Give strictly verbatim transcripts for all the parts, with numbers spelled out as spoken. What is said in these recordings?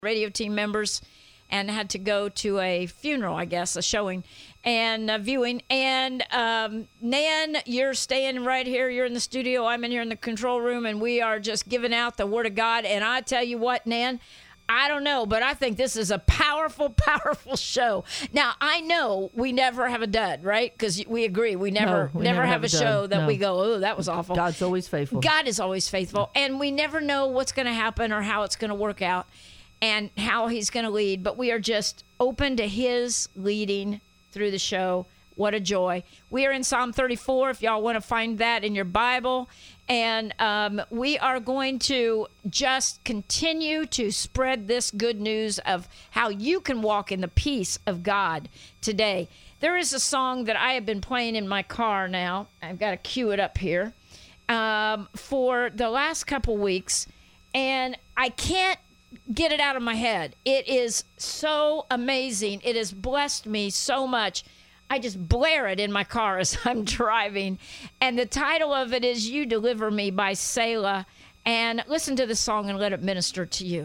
radio team members and had to go to a funeral, I guess, a showing and a viewing. And um, Nan, you're staying right here. You're in the studio. I'm in here in the control room, and we are just giving out the Word of God. And I tell you what, Nan, I don't know, but I think this is a powerful, powerful show. Now, I know we never have a dud, right? Because we agree. We never No, we never, never have, have a a show dud. that No. we go, oh, that was awful. God's always faithful. God is always faithful. And we never know what's going to happen or how it's going to work out and how he's going to lead. But we are just open to his leading through the show. What a joy. We are in Psalm thirty-four, if y'all want to find that in your Bible. And um, we are going to just continue to spread this good news of how you can walk in the peace of God today. There is a song that I have been playing in my car now. I've got to cue it up here um, for the last couple weeks. And I can't get it out of my head. It is so amazing. It has blessed me so much. I just blare it in my car as I'm driving. And the title of it is You Deliver Me by Selah. And listen to the song and let it minister to you.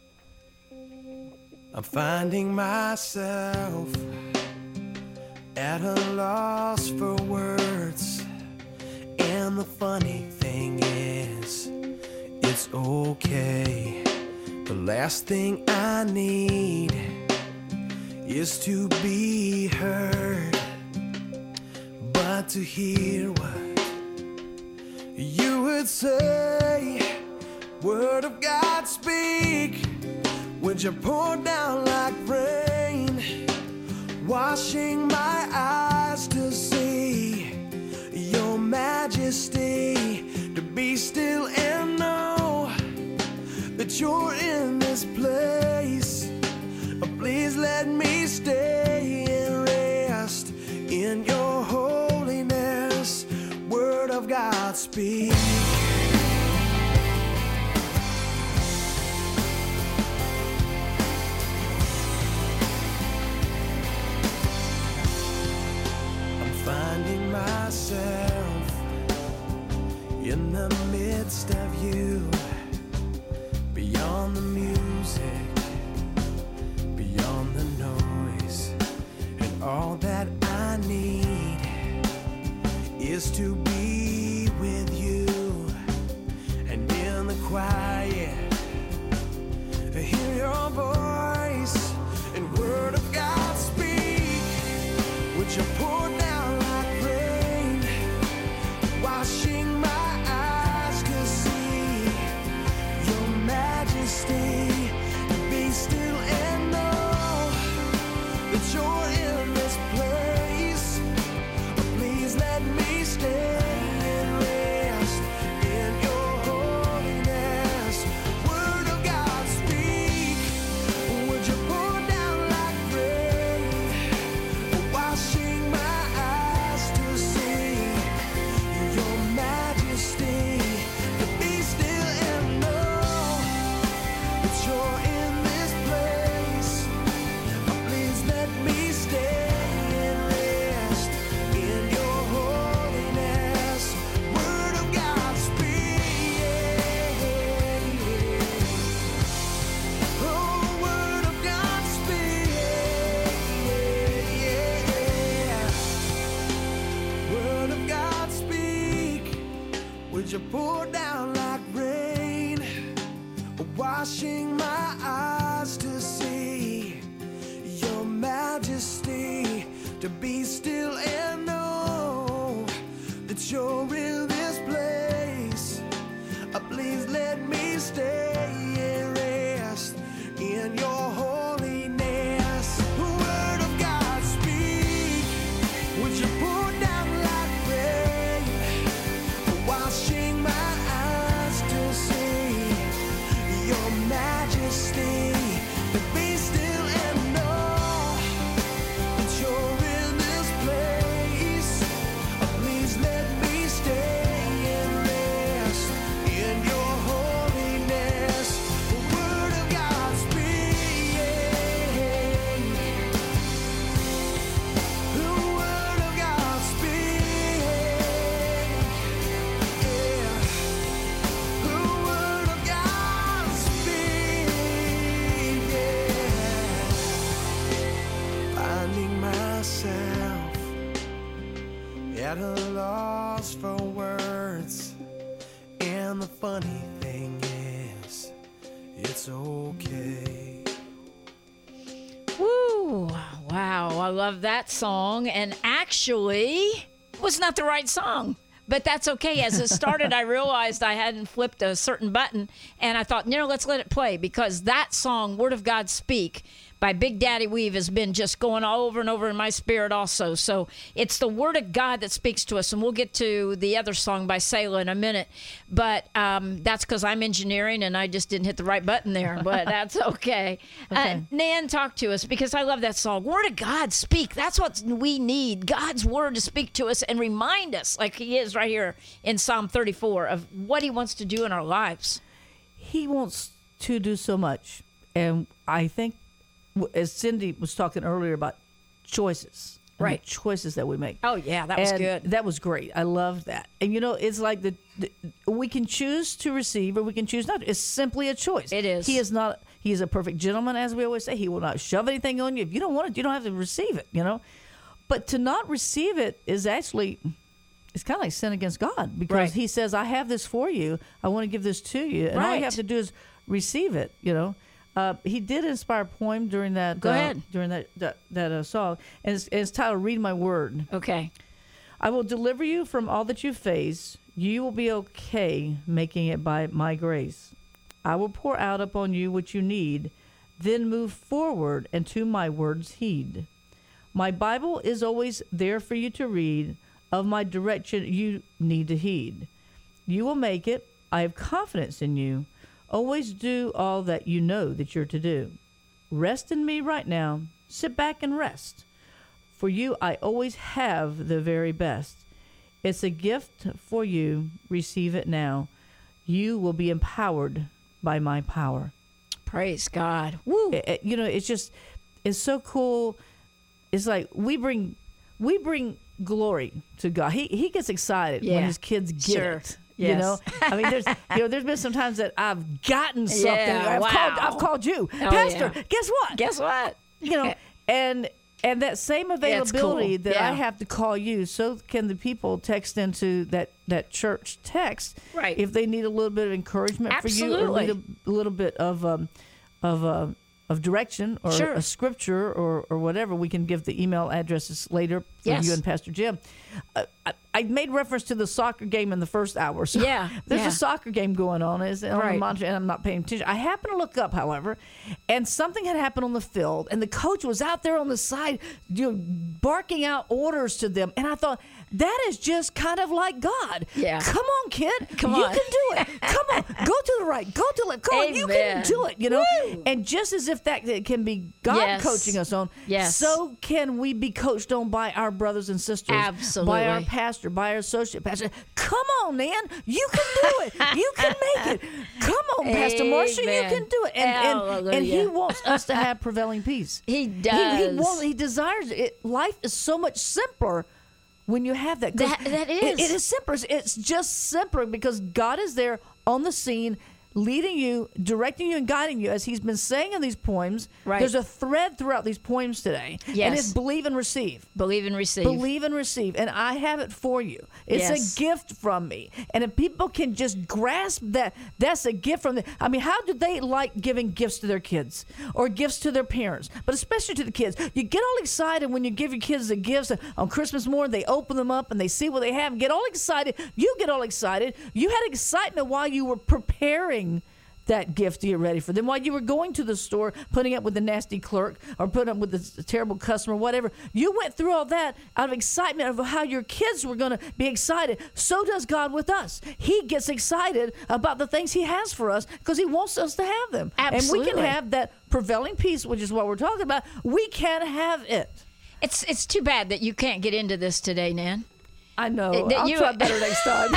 I'm finding myself at a loss for words. And the funny thing is, it's okay. The last thing I need is to be heard, but to hear what you would say. Word of God, speak. Would you pour down like rain, washing my eyes to see your majesty, to be still and know that you're in this place. Please let me stay and rest in your holiness. Word of God, speak. I'm finding myself in the midst of you, beyond the music, beyond the noise, and all that I need is to be with you. And in the quiet, hear your voice and word of God speak. Would you pour down like rain, washing my eyes to see your majesty, and be still and know that you're in this place. Please let me stay and rest in your holiness. Word of God, speak. Would you pour down like rain, washing my eyes to see your majesty, to be still and know that you're in this place. Please let me stay and rest in your holiness. Word of God, speak. Oh, word of God, speak. Word of God, speak. Would you pour down like rain, washing my eyes to see your majesty, to be still and know that you're in this place. Uh, Please let me stay and rest in your holiness. Word of God, speak. Would you pour down like rain, washing my a loss for words. And the funny thing is, it's okay. Woo! Wow, I love that song. And actually, it was not the right song. But that's okay. As it started, I realized I hadn't flipped a certain button. And I thought, no, let's let it play. Because that song, Word of God Speak, by Big Daddy Weave, has been just going all over and over in my spirit also. So it's the Word of God that speaks to us. And we'll get to the other song by Selah in a minute. But um, that's because I'm engineering and I just didn't hit the right button there. But that's okay. Okay. Uh, Nan, talk to us because I love that song. Word of God, speak. That's what we need. God's Word to speak to us and remind us, like he is right here in Psalm thirty-four, of what he wants to do in our lives. He wants to do so much. And I think, as Cindy was talking earlier about choices, and Right. the choices that we make. Oh, yeah, that was And good. That was great. I loved that. And you know, it's like the, the we can choose to receive or we can choose not to. It's simply a choice. It is. He is not. He is a perfect gentleman, as we always say. He will not shove anything on you. If you don't want it, you don't have to receive it. You know, but to not receive it is actually. It's kind of like sin against God because Right. he says, I have this for you. I want to give this to you. And all Right. you have to do is receive it, you know. Uh, he did inspire a poem during that Go uh, ahead. during that that, that uh, song, and it's, and it's titled "Read My Word." Okay. I will deliver you from all that you face. You will be okay, making it by my grace. I will pour out upon you what you need, then move forward and to my words heed. My Bible is always there for you to read. Of my direction you need to heed. You will make it. I have confidence in you. Always do all that you know that you're to do. Rest in me right now. Sit back and rest. For you, I always have the very best. It's a gift for you. Receive it now. You will be empowered by my power. Praise God. Woo. It- it- you know, it's just, it's so cool. It's like we bring, we bring glory to God. He he gets excited Yeah. when his kids get Sure. it. You Yes. know, I mean, there's you know, there's been some times that I've gotten something. Yeah, I've wow. called, I've called you, Oh, Pastor. yeah. Guess what? Guess what? you know, and and that same it's availability cool. that Yeah. I have to call you, so can the people text into that that church text, Right. If they need a little bit of encouragement for you, or Absolutely. need a, a little bit of um, of uh, of direction, or Sure. a scripture, or or whatever, we can give the email addresses later for Yes. you and Pastor Jim. Uh, I, I made reference to the soccer game in the first hour. So Yeah, there's yeah. a soccer game going on. Is on Right. the monitor, and I'm not paying attention. I happened to look up, however, and something had happened on the field, and the coach was out there on the side, you know, barking out orders to them, and I thought, that is just kind of like God. Yeah. Come on, kid. Come you on. can do it. Come on. Go to the right. Go to the left. Come on. You can Amen. do it. You know. Woo. And just as if that can be God Yes. coaching us on, Yes. so can we be coached on by our brothers and sisters, Absolutely. by our pastor, by our associate pastor. Come on, man. You can do it. You can make it. Come on, Pastor Marcia. You Amen. can do it. And, and, and he Hallelujah. wants us to have prevailing peace. He He, does. he, wants, he desires it. Life is so much simpler when you have that. 'Cause That- that it- is. it is simpler. It's just simpler because God is there on the scene, leading you, directing you, and guiding you, as he's been saying in these poems. Right. There's a thread throughout these poems today. Yes. And it's believe and receive. Believe and receive. Believe and receive. And I have it for you. It's Yes. a gift from me. And if people can just grasp that, that's a gift from them. I mean, how do they like giving gifts to their kids or gifts to their parents? But especially to the kids. You get all excited when you give your kids the gifts on Christmas morning. They open them up and they see what they have and get all excited. You get all excited. You had excitement while you were preparing that gift to get ready for them, while you were going to the store, putting up with the nasty clerk or putting up with the terrible customer, whatever. You went through all that out of excitement of how your kids were going to be excited. So does God with us. He gets excited about the things he has for us because he wants us to have them. And we Absolutely. can have that prevailing peace, which is what we're talking about. We can have it. It's it's too bad that you can't get into this today, Nan. I know. That I'll you- try better next time.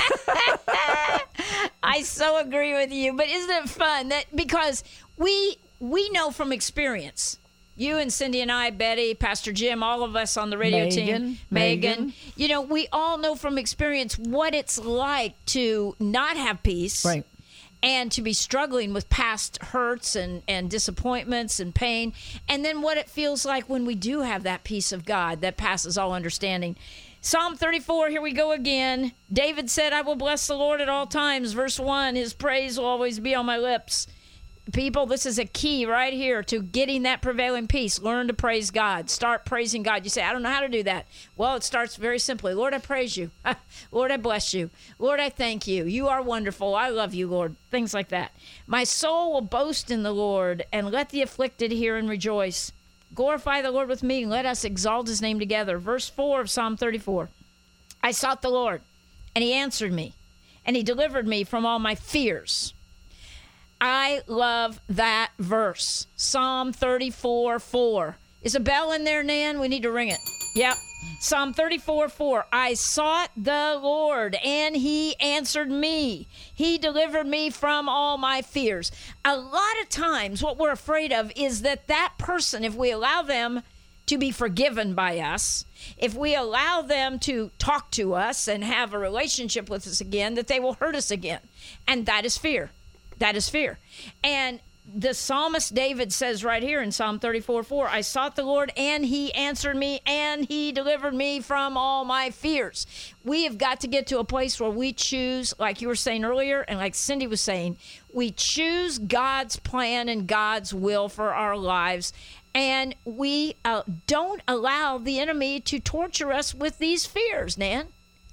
I so agree with you, but isn't it fun that because we we know from experience, you and Cindy and I, Betty, Pastor Jim, all of us on the radio team, Megan, Megan, Megan. you know, we all know from experience what it's like to not have peace, Right. and to be struggling with past hurts and, and disappointments and pain, and then what it feels like when we do have that peace of God that passes all understanding. Psalm thirty-four, here we go again. David said, I will bless the Lord at all times. Verse one, his praise will always be on my lips. People, this is a key right here to getting that prevailing peace. Learn to praise God. Start praising God. You say, I don't know how to do that. Well, it starts very simply. Lord, I praise you. Lord, I bless you. Lord, I thank you. You are wonderful. I love you, Lord. Things like that. My soul will boast in the Lord, and let the afflicted hear and rejoice. Glorify the Lord with me, and let us exalt his name together. Verse four of Psalm thirty-four. I sought the Lord, and he answered me, and he delivered me from all my fears. I love that verse. Psalm thirty-four four. Is a bell in there, Nan? We need to ring it. Yep. Psalm thirty-four four. I sought the Lord, and he answered me. He delivered me from all my fears. A lot of times what we're afraid of is that that person, if we allow them to be forgiven by us, if we allow them to talk to us and have a relationship with us again, that they will hurt us again. And that is fear. That is fear. And the psalmist David says right here in Psalm thirty-four four, I sought the Lord, and he answered me, and he delivered me from all my fears. We have got to get to a place where we choose, like you were saying earlier, and like Cindy was saying, we choose God's plan and God's will for our lives, and we uh, don't allow the enemy to torture us with these fears, Nan.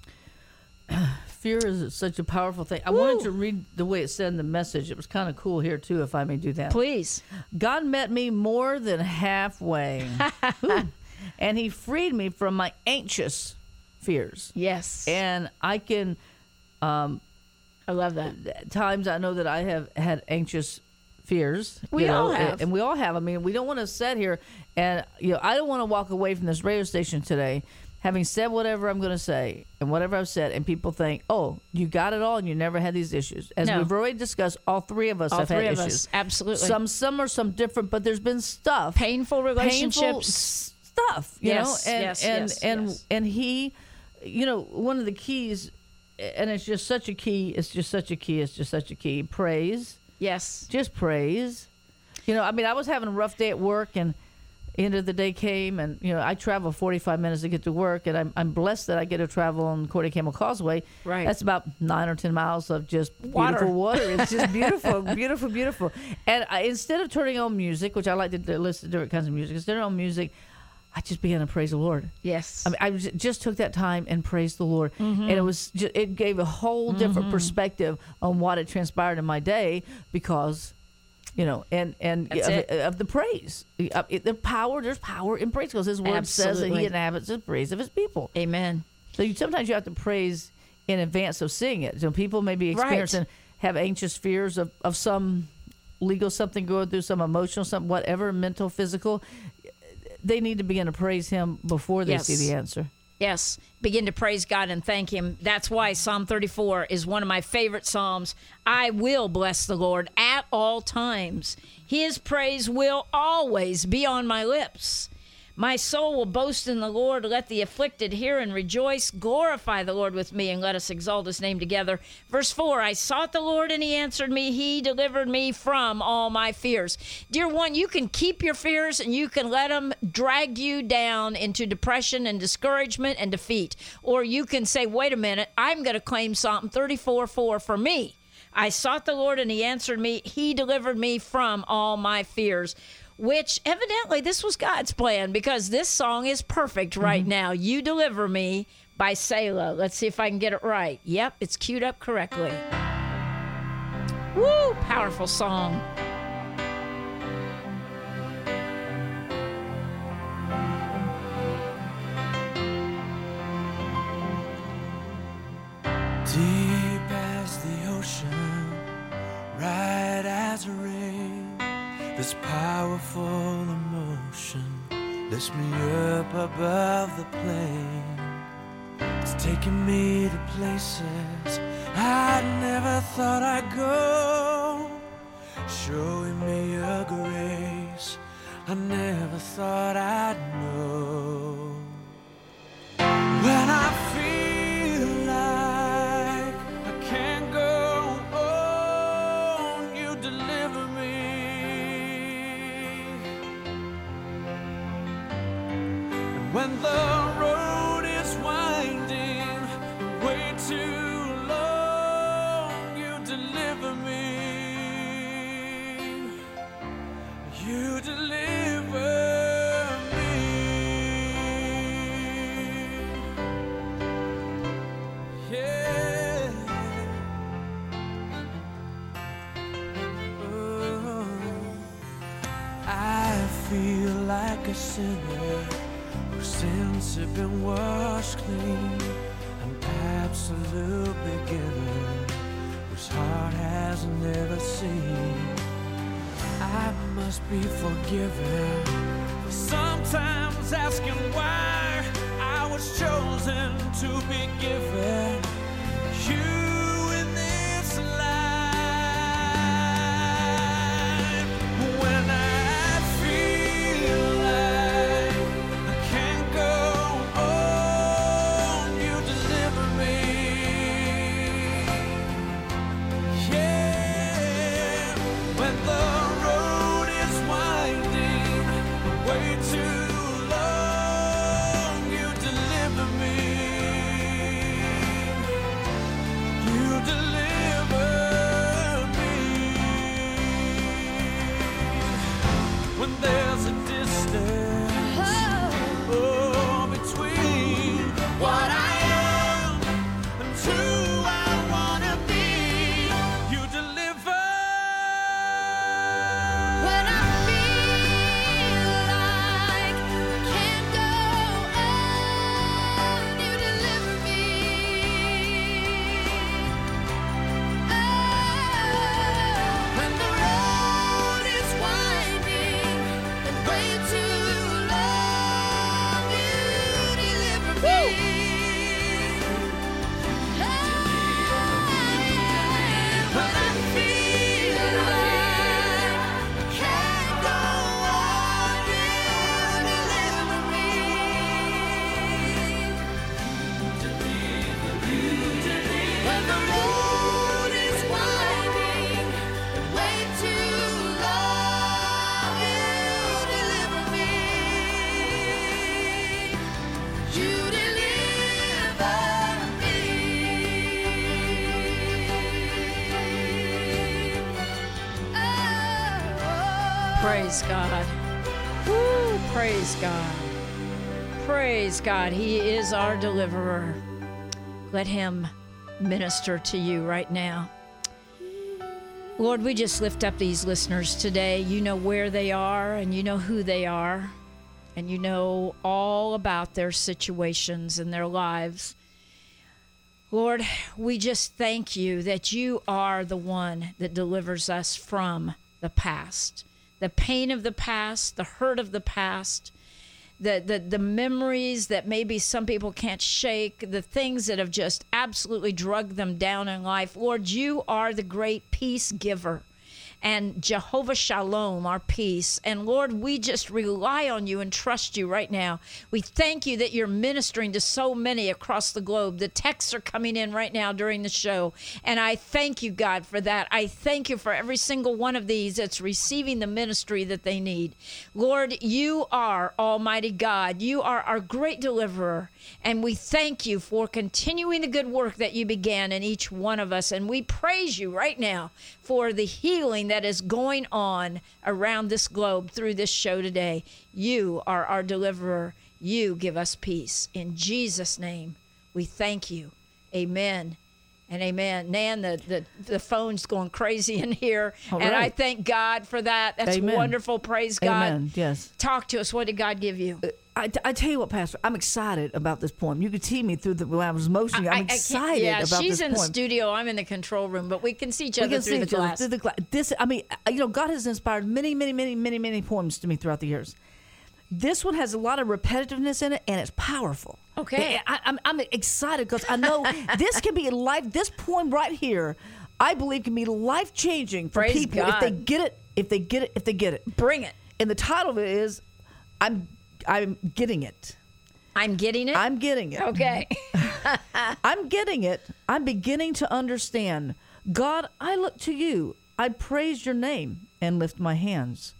Fear is such a powerful thing. I Woo. wanted to read the way it said in the message. It was kind of cool here, too, if I may do that. Please. God met me more than halfway, Ooh. And he freed me from my anxious fears. Yes. And I can, um, I love that. at times I know that I have had anxious fears. We you know, all have. And we all have. I mean, we don't want to sit here and, you know, I don't want to walk away from this radio station today having said whatever I'm going to say and whatever I've said, and people think, oh, you got it all and you never had these issues. As No. we've already discussed, all three of us All have three had of issues. us. Absolutely. Some some are some different, but there's been stuff. Painful relationships. Painful s- stuff, you Yes, know? And, yes, and, yes, and, yes. and he, you know, one of the keys, and it's just such a key, it's just such a key, it's just such a key, praise. Yes. Just praise. You know, I mean, I was having a rough day at work, and end of the day came, and you know I travel forty-five minutes to get to work, and I'm I'm blessed that I get to travel on Cordy Camel Causeway. Right. That's about nine or ten miles of just Water. beautiful water. It's just beautiful, beautiful, beautiful. And I, instead of turning on music, which I like to do, listen to different kinds of music, instead of on music, I just began to praise the Lord. Yes. I mean, I was- just took that time and praised the Lord, and it was ju- it gave a whole different perspective on what had transpired in my day because. You know, and and That's of, it. of the praise, Uh, it- the power. There's power in praise because His Word says that Absolutely. He inhabits the praise of His people. Amen. So you, sometimes you have to praise in advance of seeing it. So people may be Right. experiencing, have anxious fears of, of some legal something going through, some emotional something, whatever, mental, physical. They need to begin to praise Him before they Yes. see the answer. Yes. Begin to praise God and thank him. That's why Psalm thirty-four is one of my favorite Psalms. I will bless the Lord at all times. His praise will always be on my lips. My soul will boast in the Lord. Let the afflicted hear and rejoice. Glorify the Lord with me, and let us exalt his name together. Verse four, I sought the Lord, and he answered me. He delivered me from all my fears. Dear one, you can keep your fears, and you can let them drag you down into depression and discouragement and defeat. Or you can say, wait a minute, I'm going to claim Psalm thirty-four four for me. I sought the Lord, and he answered me. He delivered me from all my fears. Which evidently this was God's plan, because this song is perfect right now. You Deliver Me by Selah. Let's see if I can get it right. Yep, it's queued up correctly. Woo, powerful song. Deep as the ocean, right as rain, this powerful emotion lifts me up above the plain. It's taking me to places I never thought I'd go, showing me a grace I never thought I'd know. When I feel like I can't go when the road is winding way too long, you deliver me. You deliver me. Yeah. Oh. I feel like a sinner whose sins have been washed clean, an absolute beginner whose heart has never seen. I must be forgiven for sometimes asking why I was chosen to be given you in this life. When I feel like I can't go on, you deliver me. Yeah, when the way too long, you deliver me. You deliver me. When there's a distance, oh, between what I am and who I wanna be, you deliver. When I Praise God. Woo, praise God. Praise God. He is our deliverer. Let him minister to you right now. Lord, we just lift up these listeners today. You know where they are and you know who they are. And you know all about their situations and their lives. Lord, we just thank you that you are the one that delivers us from the past. The pain of the past, the hurt of the past, the, the, the memories that maybe some people can't shake, the things that have just absolutely drugged them down in life. Lord, you are the great peace giver. And Jehovah Shalom, our peace. And Lord, we just rely on you and trust you right now. We thank you that you're ministering to so many across the globe. The texts are coming in right now during the show. And I thank you, God, for that. I thank you for every single one of these that's receiving the ministry that they need. Lord, you are Almighty God. You are our great deliverer. And we thank you for continuing the good work that you began in each one of us. And we praise you right now for the healing that is going on around this globe through this show today. You are our deliverer. You give us peace. In Jesus' name, we thank you. Amen and amen. Nan, the, the, the phone's going crazy in here. All and right. I thank God for that. That's Amen. wonderful. Praise God. Amen. Yes. Talk to us. What did God give you? I, I tell you what, Pastor, I'm excited about this poem. You could see me through the when I was motioning. I- I I'm can't- excited yeah, about she's this in the poem. studio. I'm in the control room, but we can see each We other can through see the each other glass. through the glass. This, I mean, you know, God has inspired many, many, many, many, many poems to me throughout the years. This one has a lot of repetitiveness in it, and it's powerful. Okay. I, I'm, I'm excited because I know this can be life. This poem right here, I believe, can be life changing for Praise people if they God. get it. If they get it. If they get it. Bring it. And the title of it is, "I'm, I'm getting it. I'm getting it. I'm getting it. okay. I'm getting it. I'm beginning to understand. God, I look to you. I praise your name and lift my hands.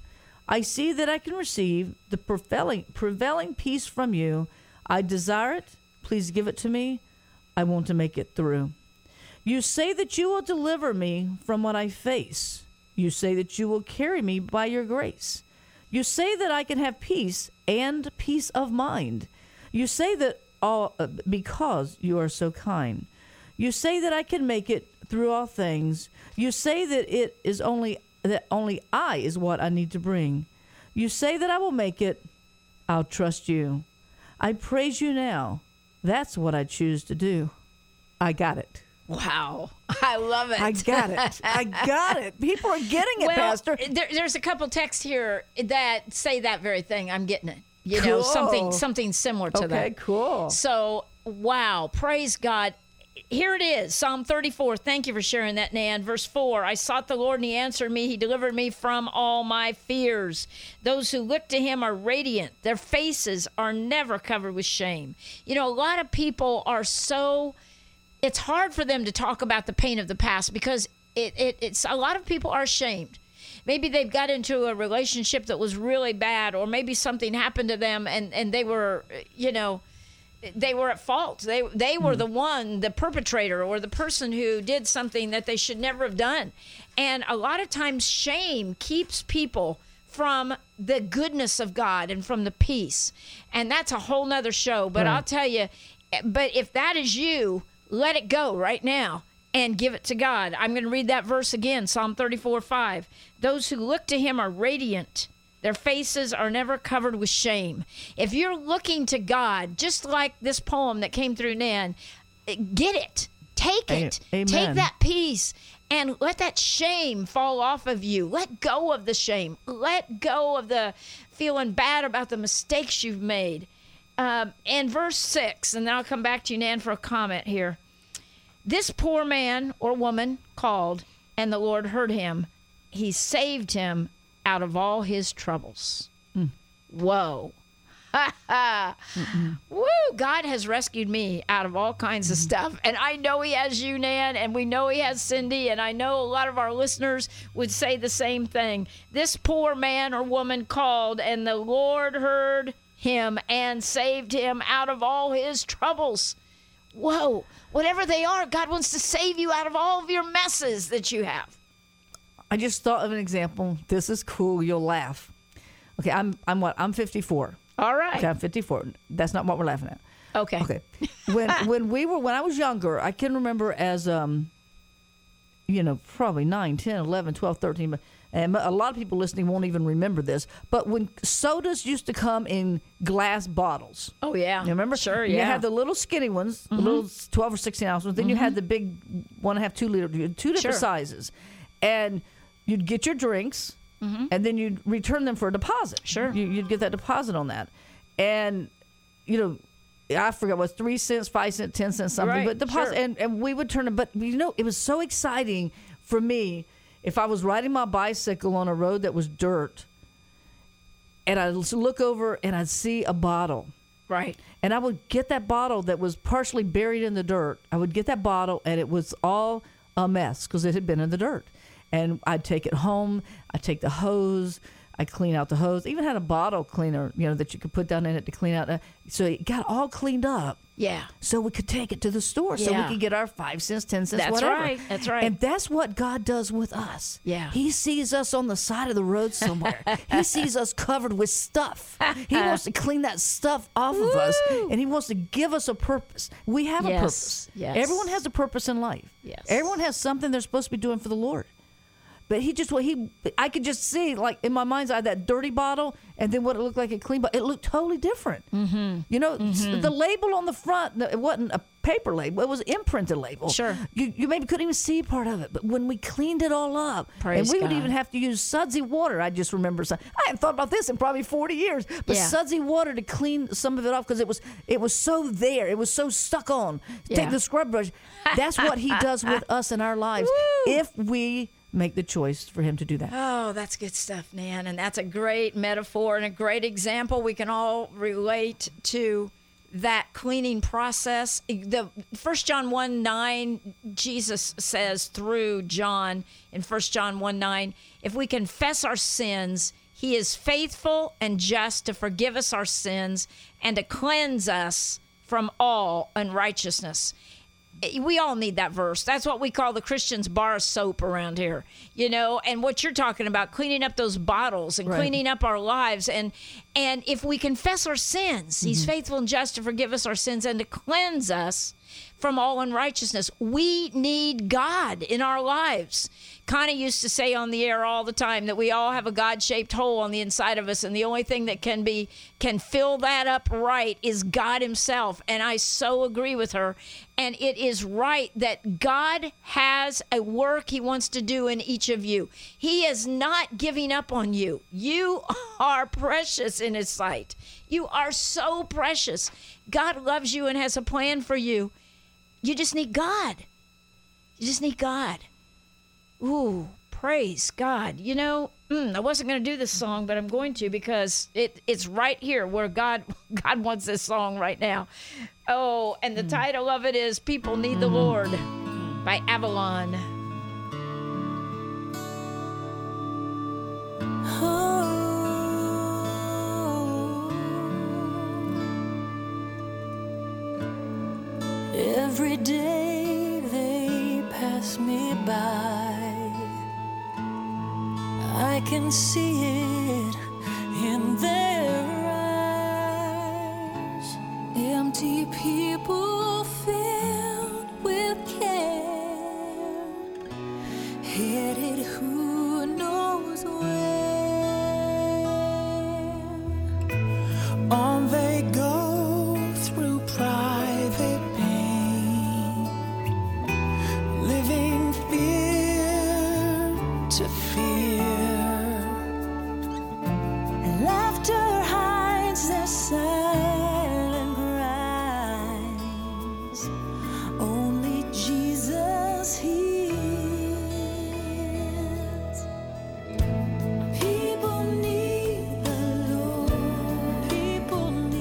I see that I can receive the prevailing, prevailing peace from you. I desire it. Please give it to me. I want to make it through. You say that you will deliver me from what I face. You say that you will carry me by your grace. You say that I can have peace and peace of mind. You say that all uh, because you are so kind. You say that I can make it through all things. You say that it is only that only I is what I need to bring. You say that I will make it. I'll trust you. I praise you now. That's what I choose to do. I got it. Wow. I love it. I got it. I got it. People are getting it, well, Pastor. There, there's a couple texts here that say that very thing. I'm getting it. You know, Cool. something something similar to that. Okay, cool. So, wow. Praise God. Here it is, Psalm thirty-four. Thank you for sharing that, Nan. Verse four, I sought the Lord and he answered me. He delivered me from all my fears. Those who look to him are radiant. Their faces are never covered with shame. You know, a lot of people are so, it's hard for them to talk about the pain of the past because it, it it's a lot of people are ashamed. Maybe they've got into a relationship that was really bad, or maybe something happened to them and, and they were, you know, they were at fault. They they were the one, the perpetrator or the person who did something that they should never have done. And a lot of times shame keeps people from the goodness of God and from the peace. And that's a whole nother show. But Right. I'll tell you, but if that is you, let it go right now and give it to God. I'm going to read that verse again, Psalm thirty-four five. Those who look to him are radiant. Their faces are never covered with shame. If you're looking to God, just like this poem that came through Nan, get it. Take it. Amen. Take that peace and let that shame fall off of you. Let go of the shame. Let go of the feeling bad about the mistakes you've made. Um, and verse six, and then I'll come back to you, Nan, for a comment here. This poor man or woman called, and the Lord heard him. He saved him out of all his troubles. Mm. Whoa. Woo! God has rescued me out of all kinds of stuff. And I know he has you, Nan, and we know he has Cindy, and I know a lot of our listeners would say the same thing. This poor man or woman called, and the Lord heard him and saved him out of all his troubles. Whoa. Whatever they are, God wants to save you out of all of your messes that you have. I just thought of an example. This is cool. You'll laugh. Okay, I'm I'm what? I'm fifty-four. All right. Okay, I'm fifty-four. That's not what we're laughing at. Okay. Okay. When when we were when I was younger, I can remember as um you know, probably nine, ten, eleven, twelve, thirteen, but and a lot of people listening won't even remember this, but when sodas used to come in glass bottles. Oh, yeah. You remember? Sure, You yeah. had the little skinny ones, the little twelve or sixteen ounce ones. Then you had the big one and a half, two liter, two different Sure. sizes. And you'd get your drinks, and then you'd return them for a deposit. Sure. You, you'd get that deposit on that. And, you know, I forgot what, three cents, five cents, ten cents, something. Right, But deposit, sure. and, and we would turn them. But, you know, it was so exciting for me if I was riding my bicycle on a road that was dirt, and I'd look over and I'd see a bottle. Right. And I would get that bottle that was partially buried in the dirt. I would get that bottle, and it was all a mess because it had been in the dirt. And I'd take it home. I'd take the hose. I'd clean out the hose. Even had a bottle cleaner, you know, that you could put down in it to clean out. Uh, so it got all cleaned up. Yeah. So we could take it to the store, so we Yeah. could get our five cents, ten cents, That's whatever. right. That's right. And that's what God does with us. Yeah. He sees us on the side of the road somewhere. He sees us covered with stuff. He wants to clean that stuff off of us, and he wants to give us a purpose. We have a Yes. purpose. Yes. Everyone has a purpose in life. Yes. Everyone has something they're supposed to be doing for the Lord. But he just, what he, I could just see, like in my mind's eye, that dirty bottle, and then what it looked like a clean bottle. It looked totally different. Mm-hmm. You know, mm-hmm. the label on the front, it wasn't a paper label; it was an imprinted label. Sure. You, you maybe couldn't even see part of it, but when we cleaned it all up, Praise and we God. would even have to use sudsy water. I just remember, some, I haven't thought about this in probably forty years, but Yeah. sudsy water to clean some of it off because it was, it was so there, it was so stuck on. Yeah. Take the scrub brush. That's what he does with us in our lives Woo. if we make the choice for him to do that. Oh, that's good stuff, Nan. And that's a great metaphor and a great example. We can all relate to that cleaning process. The First John one nine, Jesus says through John in First John one nine, if we confess our sins, He is faithful and just to forgive us our sins and to cleanse us from all unrighteousness. We all need that verse. That's what we call the Christian's bar of soap around here, you know, and what you're talking about, cleaning up those bottles and Right. cleaning up our lives. And and if we confess our sins, Mm-hmm. he's faithful and just to forgive us our sins and to cleanse us from all unrighteousness. We need God in our lives. Connie used to say on the air all the time that we all have a God-shaped hole on the inside of us, and the only thing that can be can fill that up right is God himself. And I so agree with her. And it is right that God has a work he wants to do in each of you. He is not giving up on you. You are precious in his sight. You are so precious. God loves you and has a plan for you. You just need God. You just need God. Ooh, praise God. You know, mm, I wasn't going to do this song, but I'm going to because it it's right here where God God wants this song right now. Oh, and the title of it is People Need the Lord by Avalon. Every day they pass me by, I can see it in their eyes. Empty people filled with care, headed who knows where. On they go through private pain, living fear to fear. Laughter hides their silent cries. Only Jesus hears. People need the Lord. People need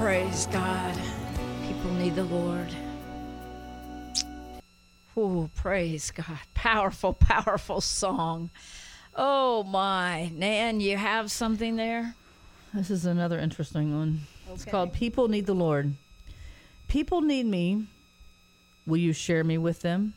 Praise God. People need the Lord. Oh, praise God. Powerful, powerful song. Oh, my. Nan, you have something there? This is another interesting one. It's Okay. called People Need the Lord. People need me. Will you share me with them?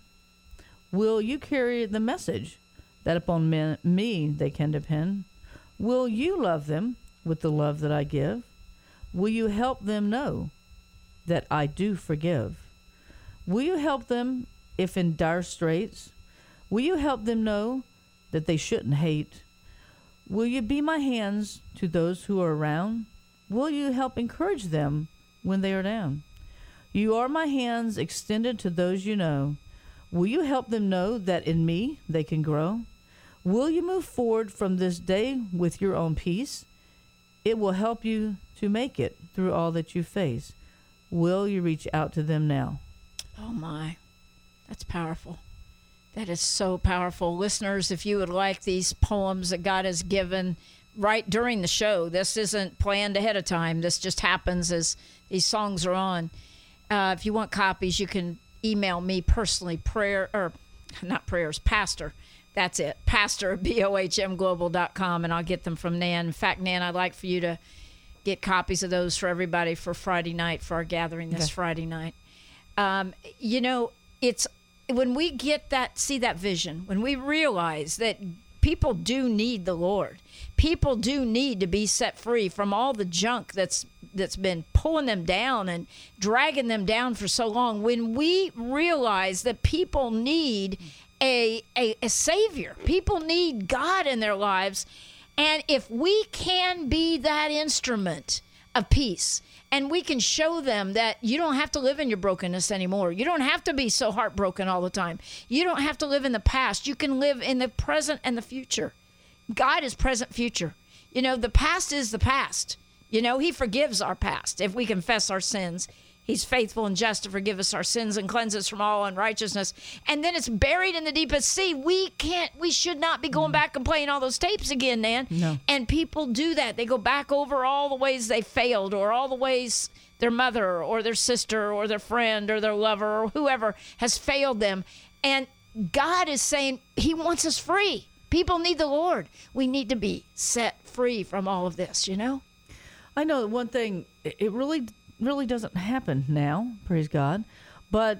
Will you carry the message that upon me, me they can depend? Will you love them with the love that I give? Will you help them know that I do forgive? Will you help them if in dire straits? Will you help them know that they shouldn't hate? Will you be my hands to those who are around? Will you help encourage them when they are down? You are my hands extended to those you know. Will you help them know that in me they can grow? Will you move forward from this day with your own peace? It will help you to make it through all that you face. Will you reach out to them now? Oh, my. That's powerful. That is so powerful. Listeners, if you would like these poems that God has given right during the show, this isn't planned ahead of time. This just happens as these songs are on. Uh, if you want copies, you can email me personally, prayer, or not prayers, pastor. That's it. Pastor at B O H M global dot com, and I'll get them from Nan. In fact, Nan, I'd like for you to get copies of those for everybody for Friday night, for our gathering this Okay. Friday night. Um, you know, it's when we get that, see that vision, when we realize that people do need the Lord, people do need to be set free from all the junk that's that's been pulling them down and dragging them down for so long. When we realize that people need a a, a savior, people need God in their lives, and if we can be that instrument of peace, and we can show them that you don't have to live in your brokenness anymore. You don't have to be so heartbroken all the time. You don't have to live in the past. You can live in the present and the future. God is present, future. You know, the past is the past. You know, he forgives our past. If we confess our sins, he's faithful and just to forgive us our sins and cleanse us from all unrighteousness. And then it's buried in the deepest sea. We can't, we should not be going back and playing all those tapes again, Nan. No. And people do that. They go back over all the ways they failed, or all the ways their mother or their sister or their friend or their lover or whoever has failed them. And God is saying he wants us free. People need the Lord. We need to be set free from all of this, you know? I know one thing, it it really, really doesn't happen now, praise God. But,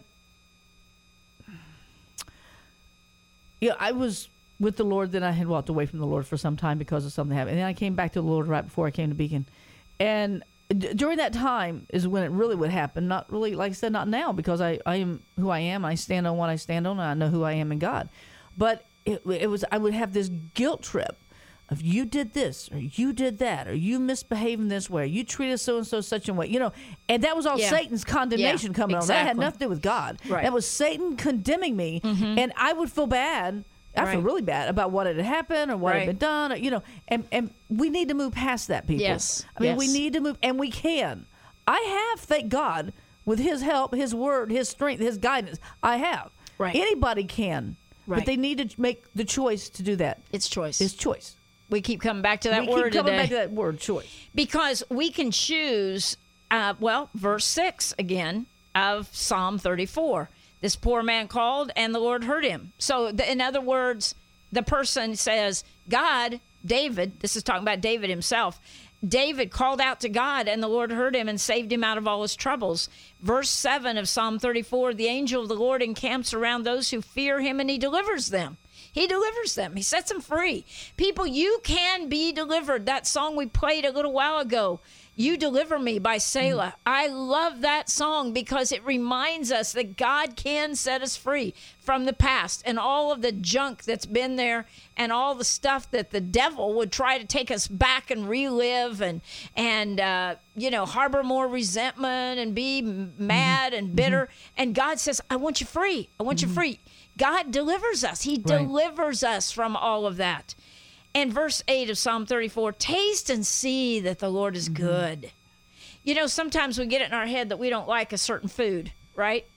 yeah, I was with the Lord, then I had walked away from the Lord for some time because of something happened. And then I came back to the Lord right before I came to Beacon. And d- during that time is when it really would happen. Not really, like I said, not now, because I, I am who I am. I stand on what I stand on, and I know who I am in God. But it, it was, I would have this guilt trip of you did this, or you did that, or you misbehaved in this way, you treated so-and-so such a way, you know, and that was all Yeah. Satan's condemnation Yeah, coming on. That had exactly. nothing to do with God. Right. That was Satan condemning me, and I would feel bad. I feel Right. really bad about what had happened or what Right. had been done, or, you know, and, and we need to move past that, people. Yes, I mean, we yes. need to move, and we can. I have, thank God, with his help, his word, his strength, his guidance, I have. Right. Anybody can, Right. but they need to make the choice to do that. It's choice. It's choice. we keep coming back to that we word keep coming today. back to that word, choice. Because we can choose, uh, well, verse six again of Psalm thirty-four. This poor man called and the Lord heard him. So, the, in other words, the person says, God, David, this is talking about David himself. David called out to God and the Lord heard him and saved him out of all his troubles. Verse seven of Psalm thirty-four, the angel of the Lord encamps around those who fear him and he delivers them. He delivers them. He sets them free. People, you can be delivered. That song we played a little while ago, You Deliver Me by Selah. Mm. I love that song because it reminds us that God can set us free from the past and all of the junk that's been there and all the stuff that the devil would try to take us back and relive and, and uh, you know, harbor more resentment and be mad mm-hmm. and bitter. Mm-hmm. And God says, I want you free. I want mm-hmm. you free. God delivers us. He right. delivers us from all of that. And verse eight of Psalm thirty-four, taste and see that the Lord is mm-hmm. good. You know, sometimes we get it in our head that we don't like a certain food, right?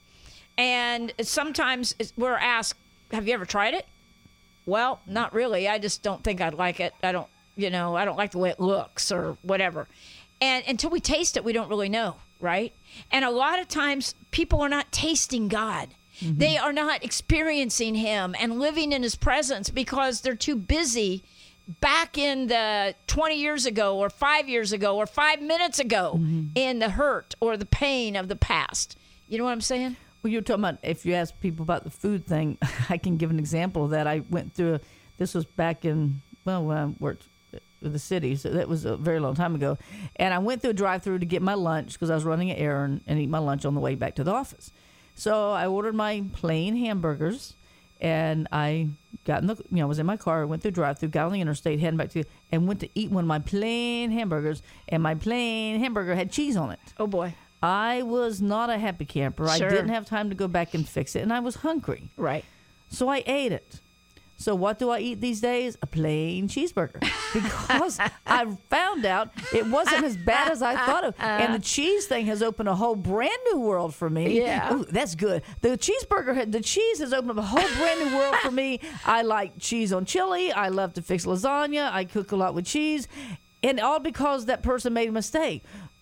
And sometimes we're asked, have you ever tried it? Well, not really. I just don't think I'd like it. I don't, you know, I don't like the way it looks or whatever. And until we taste it, we don't really know, right? And a lot of times people are not tasting God. Mm-hmm. They are not experiencing him and living in his presence because they're too busy back in the twenty years ago or five years ago or five minutes ago mm-hmm. in the hurt or the pain of the past. You know what I'm saying? Well, you're talking about, if you ask people about the food thing, I can give an example of that. I went through, a, this was back in, well, when I worked with the city, so that was a very long time ago. And I went through a drive-thru to get my lunch because I was running an errand and eat my lunch on the way back to the office. So I ordered my plain hamburgers, and I got in the, you know, I was in my car, went through drive-thru, got on the interstate, heading back to, and went to eat one of my plain hamburgers, and my plain hamburger had cheese on it. Oh, boy. I was not a happy camper. Sure. I didn't have time to go back and fix it, and I was hungry. Right. So I ate it. So what do I eat these days? A plain cheeseburger. Because I found out it wasn't as bad as I thought it. And the cheese thing has opened a whole brand new world for me. Yeah. Ooh, that's good. The cheeseburger, had, the cheese has opened up a whole brand new world for me. I like cheese on chili. I love to fix lasagna. I cook a lot with cheese. And all because that person made a mistake.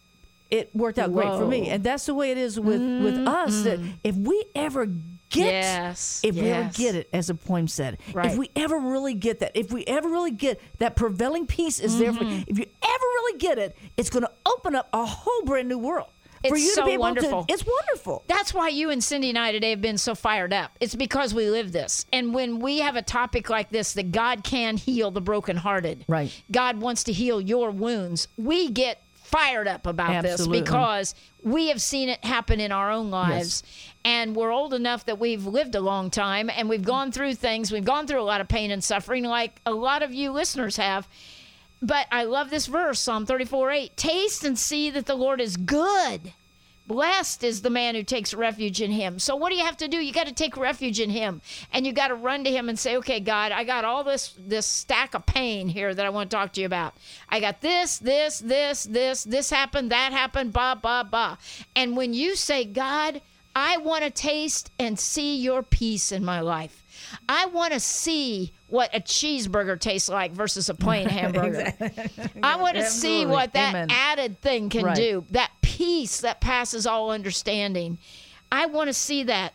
It worked out Whoa. great for me. And that's the way it is with, mm-hmm. with us. That if we ever get, yes, if yes. we ever get it, as the poem said, right. if we ever really get that, if we ever really get that prevailing peace is mm-hmm. there for you, if you ever really get it, it's going to open up a whole brand new world. It's for you so to be able wonderful. To, it's wonderful. That's why you and Cindy and I today have been so fired up. It's because we live this. And when we have a topic like this, that God can heal the brokenhearted. Right. God wants to heal your wounds. We get fired up about Absolutely. this because we have seen it happen in our own lives. Yes. And we're old enough that we've lived a long time and we've gone through things. We've gone through a lot of pain and suffering like a lot of you listeners have. But I love this verse, Psalm thirty-four eight. Taste and see that the Lord is good. Blessed is the man who takes refuge in him. So what do you have to do? You got to take refuge in him. And you got to run to him and say, okay, God, I got all this this stack of pain here that I want to talk to you about. I got this, this, this, this, this happened, that happened, blah, blah, blah. And when you say, God, I want to taste and see your peace in my life. I want to see what a cheeseburger tastes like versus a plain hamburger. Exactly. I want to see what that Amen. Added thing can right. do, that peace that passes all understanding. I want to see that.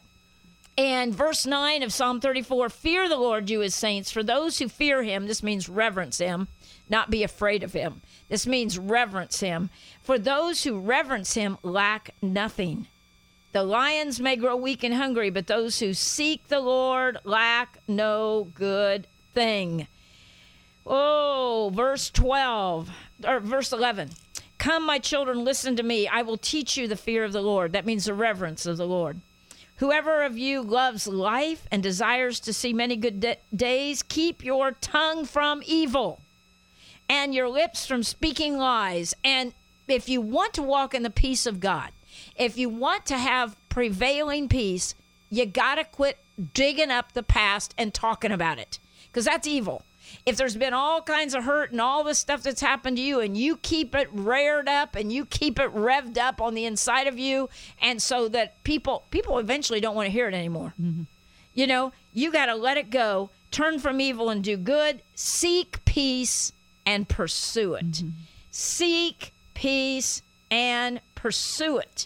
And verse nine of Psalm thirty-four, fear the Lord, you his saints. For those who fear him, this means reverence him, not be afraid of him. This means reverence him. For those who reverence him lack nothing. The lions may grow weak and hungry, but those who seek the Lord lack no good thing. Oh, verse twelve, or verse eleven. Come, my children, listen to me. I will teach you the fear of the Lord. That means the reverence of the Lord. Whoever of you loves life and desires to see many good de- days, keep your tongue from evil and your lips from speaking lies. And if you want to walk in the peace of God, if you want to have prevailing peace, you got to quit digging up the past and talking about it, because that's evil. If there's been all kinds of hurt and all this stuff that's happened to you and you keep it reared up and you keep it revved up on the inside of you, and so that people people eventually don't want to hear it anymore. Mm-hmm. You know, you got to let it go, turn from evil and do good, seek peace and pursue it. Mm-hmm. Seek peace and pursue it.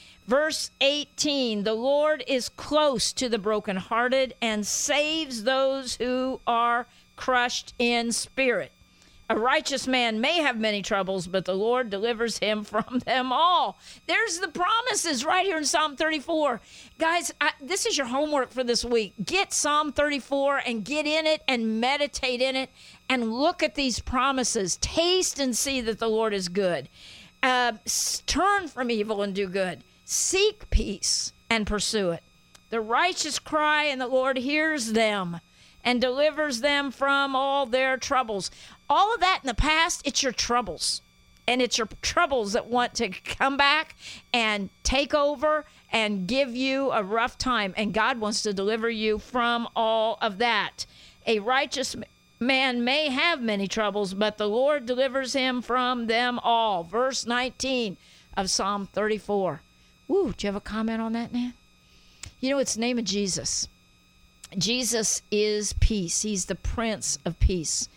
Verse eighteen, the Lord is close to the brokenhearted and saves those who are crushed in spirit. A righteous man may have many troubles, but the Lord delivers him from them all. There's the promises right here in Psalm thirty-four. Guys, I, this is your homework for this week. Get Psalm thirty-four and get in it and meditate in it and look at these promises. Taste and see that the Lord is good. Uh, turn from evil and do good. Seek peace and pursue it. The righteous cry and the Lord hears them and delivers them from all their troubles. All of that in the past, it's your troubles. And it's your troubles that want to come back and take over and give you a rough time. And God wants to deliver you from all of that. A righteous man may have many troubles, but the Lord delivers him from them all. Verse nineteen of Psalm thirty-four. Woo, do you have a comment on that, Nan? You know, it's the name of Jesus. Jesus is peace. He's the Prince of Peace.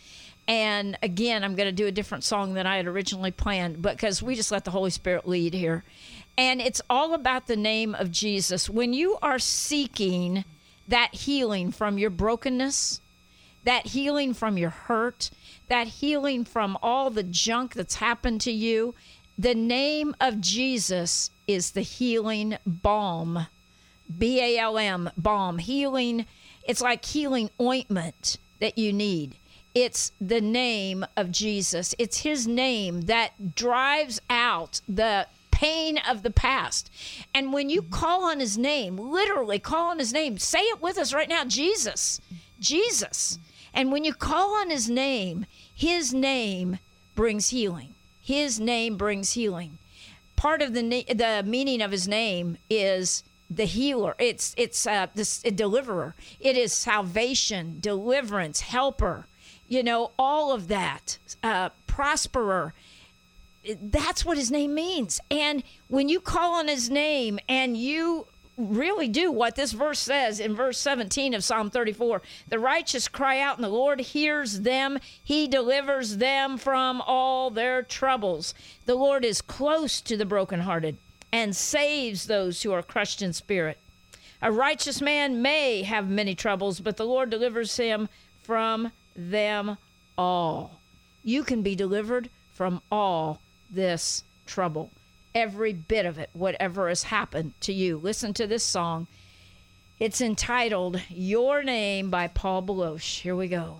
And again, I'm going to do a different song than I had originally planned because we just let the Holy Spirit lead here. And it's all about the name of Jesus. When you are seeking that healing from your brokenness, that healing from your hurt, that healing from all the junk that's happened to you, the name of Jesus is the healing balm. B A L M, balm, healing. It's like healing ointment that you need. It's the name of Jesus. It's his name that drives out the pain of the past. And when you call on his name, literally call on his name, say it with us right now, Jesus, Jesus. And when you call on his name, his name brings healing. His name brings healing. Part of the na- the meaning of his name is the healer. It's it's uh, this a deliverer. It is salvation, deliverance, helper. You know, all of that, uh, prosperer. That's what his name means. And when you call on his name and you really do what this verse says in verse seventeen of Psalm thirty-four, the righteous cry out and the Lord hears them. He delivers them from all their troubles. The Lord is close to the brokenhearted and saves those who are crushed in spirit. A righteous man may have many troubles, but the Lord delivers him from them all. You can be delivered from all this trouble, every bit of it, whatever has happened to you. Listen to this song. It's entitled Your Name by Paul Baloche. Here we go.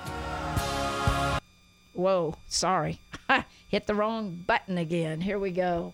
Whoa, sorry. Hit the wrong button again. Here we go.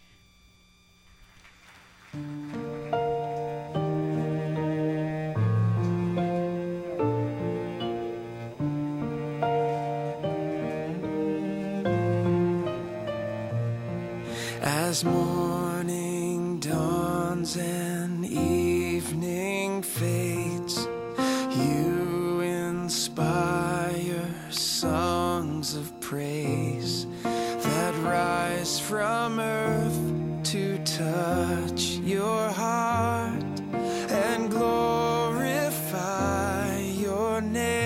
As morning dawns and evening fades, you inspire songs of praise that rise from earth to touch your heart and glorify your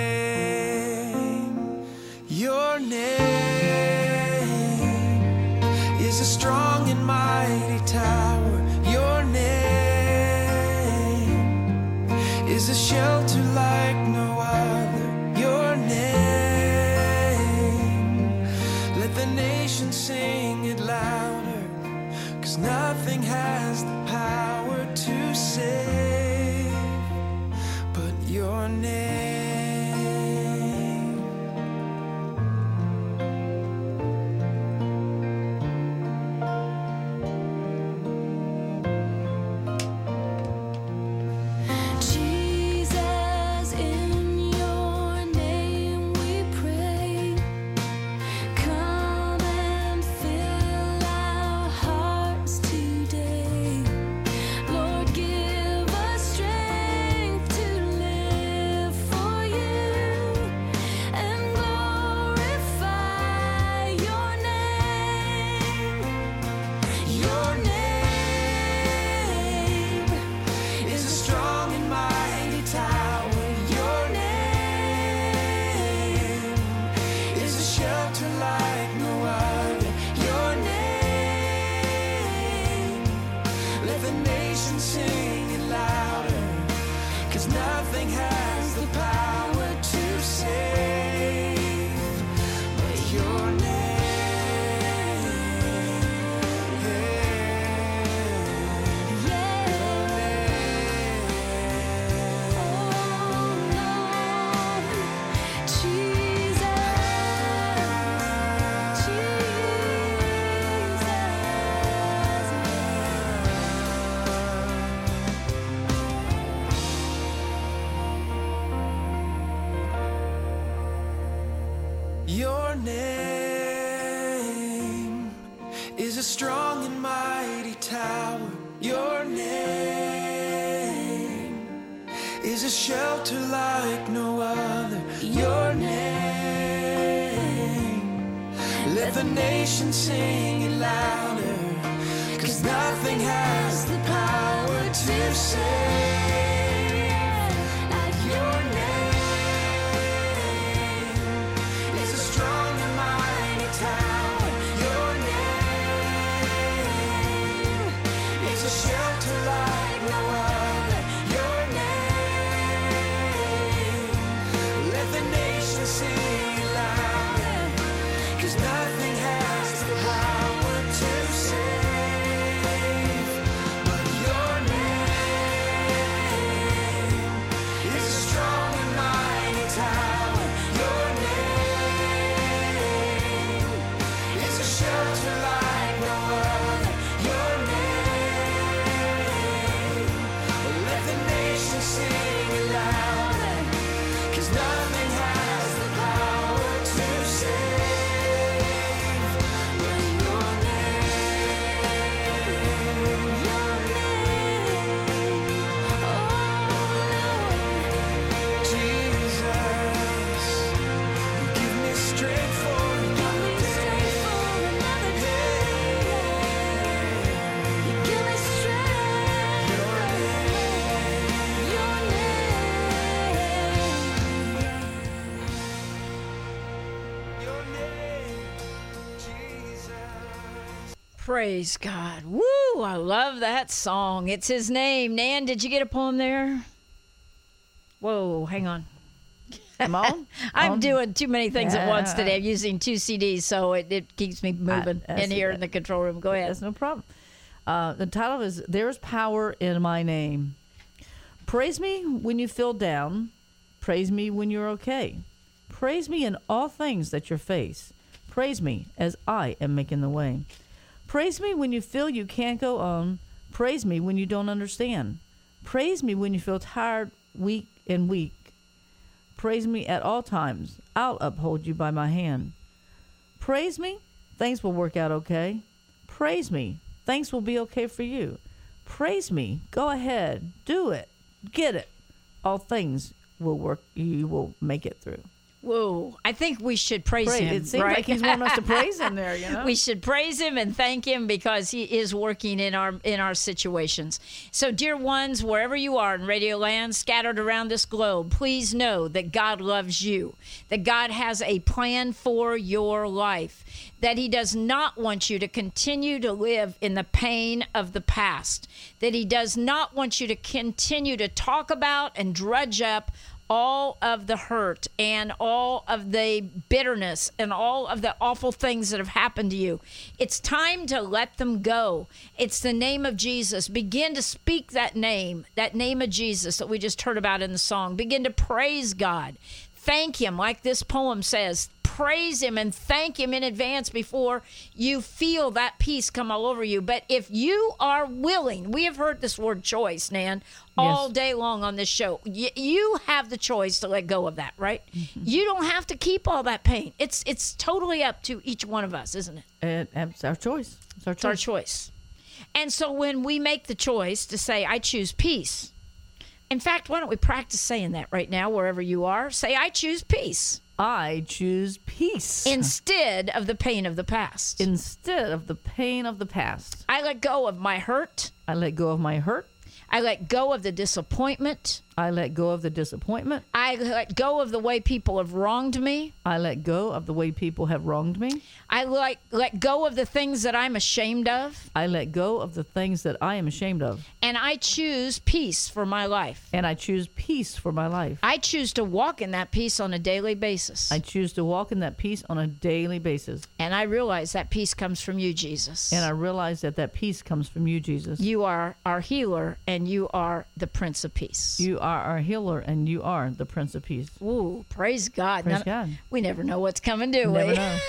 name. Your name is a strong and mighty tower. Your name is a shelter like no other. Your name, let the nation sing it louder, 'cause nothing has the power to save but your name. Your name is a strong and mighty tower. Your name is a shelter like no other. Your name, let the nation sing it louder, 'cause nothing has the power to save. Praise God. Woo, I love that song. It's his name. Nan, did you get a poem there? Whoa, hang on. Come on. I'm on. doing too many things at once Yeah. today. I'm using two C Ds, so it, it keeps me moving I- in here in the control room. Go ahead. That's no problem. Uh, the title is There's Power in My Name. Praise me when you feel down. Praise me when you're okay. Praise me in all things that you face. Praise me as I am making the way. Praise me when you feel you can't go on. Praise me when you don't understand. Praise me when you feel tired, weak, and weak. Praise me at all times. I'll uphold you by my hand. Praise me, things will work out okay. Praise me, things will be okay for you. Praise me, go ahead, do it, get it. All things will work, you will make it through. Whoa, I think we should praise Praise. him. It seems right? like he's wanting us to praise him there, you know? We should praise him and thank him because he is working in our in our situations. So, dear ones, wherever you are in Radio Land, scattered around this globe, please know that God loves you, that God has a plan for your life, that he does not want you to continue to live in the pain of the past, that he does not want you to continue to talk about and drudge up all of the hurt and all of the bitterness and all of the awful things that have happened to you. It's time to let them go. It's the name of Jesus. Begin to speak that name, that name of Jesus that we just heard about in the song. Begin to praise God. Thank him, like this poem says. Praise him and thank him in advance before you feel that peace come all over you. But if you are willing, we have heard this word choice, Nan, all Yes. day long on this show. Y- you have the choice to let go of that, right? Mm-hmm. You don't have to keep all that pain. It's it's totally up to each one of us, isn't it? And, and it's our choice. It's our It's our choice. choice. And so when we make the choice to say, I choose peace. In fact, why don't we practice saying that right now, wherever you are? Say, I choose peace I choose peace instead of the pain of the past. instead of the pain of the past. I let go of my hurt. I let go of my hurt. I let go of the disappointment. I let go of the disappointment. I let go of the way people have wronged me. I let go of the way people have wronged me. I let, let go of the things that I'm ashamed of. I let go of the things that I am ashamed of. And I choose peace for my life. And I choose peace for my life. I choose to walk in that peace on a daily basis. I choose to walk in that peace on a daily basis. And I realize that peace comes from you, Jesus. And I realize that that peace comes from you, Jesus. You are our healer and you are the Prince of Peace. You are our healer and you are the Prince of Peace. Ooh, praise God. Praise None- God. We never know what's coming, do Never we? know.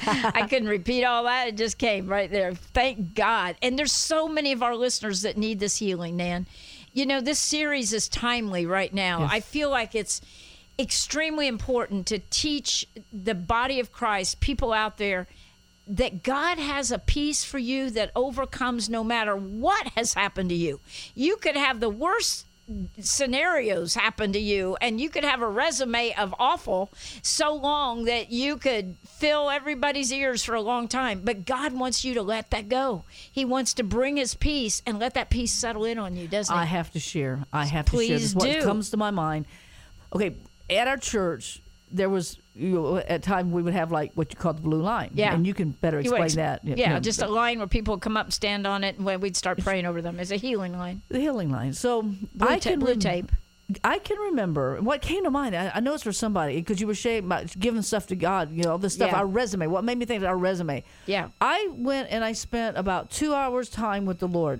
I couldn't repeat all that. It just came right there. Thank God. And there's so many of our listeners that need this healing, Nan. You know, this series is timely right now. Yes. I feel like it's extremely important to teach the body of Christ, people out there, that God has a peace for you that overcomes no matter what has happened to you. You could have the worst scenarios happen to you and you could have a resume of awful so long that you could fill everybody's ears for a long time, but God wants you to let that go. He wants to bring his peace and let that peace settle in on you, doesn't he? I have to share. I have to share. Please This is what do. comes to my mind. Okay, at our church, there was, you know, at time we would have like what you call the blue line. Yeah. And you can better You would explain ex- that. Yeah, No, just but- a line where people would come up and stand on it and when we'd start praying over them. It's a healing line. the healing line. So Blue, I ta- can blue rem- tape. I can remember what came to mind. I, I know it's for somebody because you were saying about giving stuff to God. You know, all this stuff. Yeah. Our resume. What made me think of our resume? Yeah. I went and I spent about two hours time with the Lord,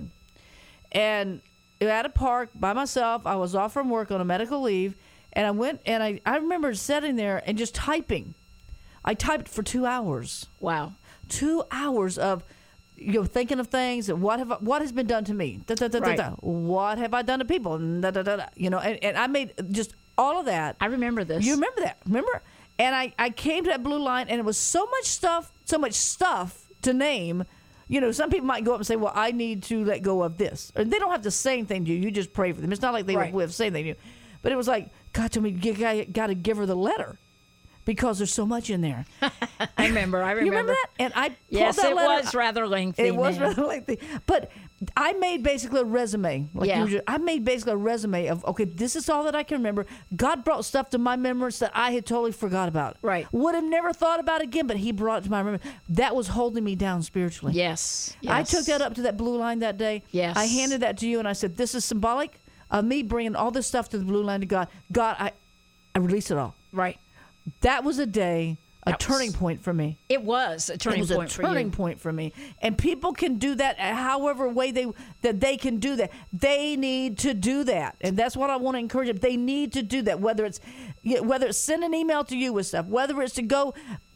and at a park by myself. I was off from work on a medical leave, and I went and I I remember sitting there and just typing. I typed for two hours. Wow. Two hours of, you know, thinking of things and what have I, what has been done to me. Da, da, da, Right. da, da. What have I done to people? And da, da, da, da. You know, and, and I made just all of that. I remember this. You remember that? Remember? And I, I came to that blue line, and it was so much stuff, so much stuff to name. You know, some people might go up and say, well, I need to let go of this. Or they don't have to say anything to you. You just pray for them. It's not like they Right. would have said anything to you. But it was like, God told me, you got to give her the letter because there's so much in there. I remember. I remember. You remember that? And I pulled Yes, that it letter. was rather lengthy. It was man. rather lengthy. But I made basically a resume. Like Yeah. you were just, I made basically a resume of, okay, this is all that I can remember. God brought stuff to my remembrance that I had totally forgot about. Right. Would have never thought about again, but he brought it to my remembrance. That was holding me down spiritually. Yes. I yes. took that up to that blue line that day. Yes. I handed that to you, and I said, this is symbolic of me bringing all this stuff to the blue line to God. God, I, I release it all. Right. That was a day, a That was- turning point for me. It was a turning it was point a for turning you. point for me, and people can do that however way they that they can do that. They need to do that, and that's what I want to encourage them. They need to do that. Whether it's whether it's send an email to you with stuff, whether it's to go